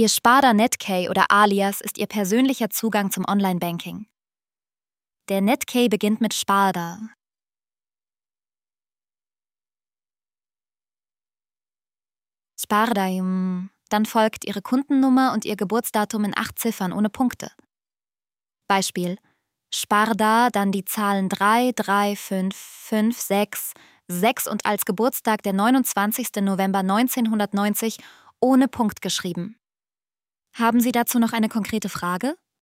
Ihr Sparda Netkey oder Alias ist Ihr persönlicher Zugang zum Online-Banking. Der Netkey beginnt mit Sparda. Sparda, dann folgt Ihre Kundennummer und Ihr Geburtsdatum in 8 Ziffern ohne Punkte. Beispiel: Sparda, dann die Zahlen 3, 3, 5, 5, 6, 6 und als Geburtstag der 29. November 1990 ohne Punkt geschrieben. Haben Sie dazu noch eine konkrete Frage?